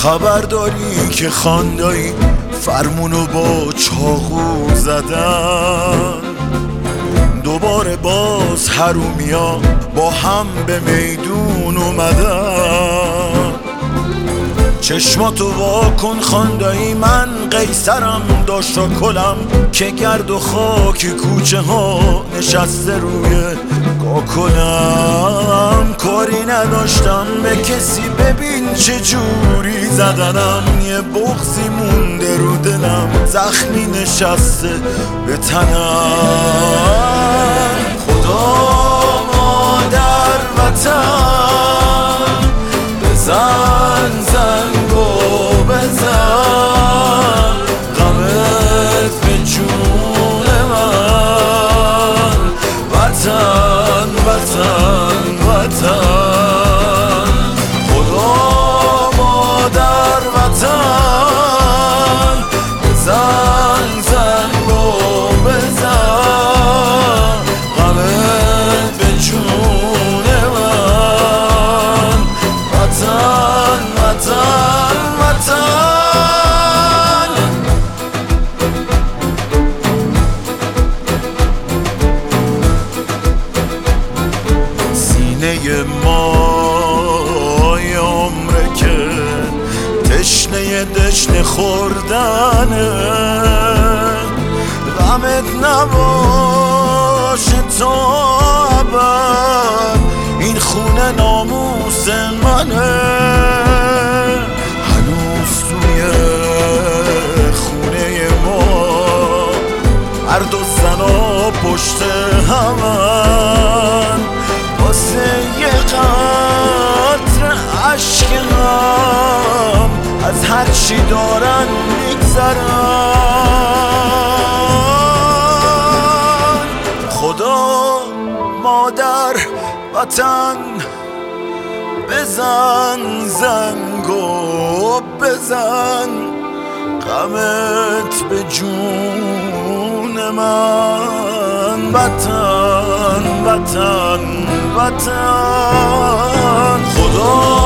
خبرداری که خاندایی فرمونو با چاقو زدن، دوباره باز حرومیا با هم به میدون اومدن. چشماتو واکن خاندایی، من قیصرم داشتا کلم که گرد و خاک کوچه ها نشسته روی کاکلم. کاری نداشتم به کسی، ببین چه جوری زدنم، یه بغضی مونده رو دلم، زخمی نشسته به تنم. خدا مادر وطن بزن زنگو بزن، غمت به جون من، وطن وطن وطن. خدا مادر وطن بزن زنگو بزن، غمت به جون من، وطن وطن وطن. سینه ما یه عمره که تشنه دشنه خوردنه، غمت نباشه تا ابد، این خونه ناموس منه. هنوز توی خونه ما مرد و زنا پشت همن، واسه یه قطره عشق هم از هر چی دارن میگذرن. خدا مادر وطن بزن زنگو بزن، غمت به جون من، وطن وطن وطن. خدا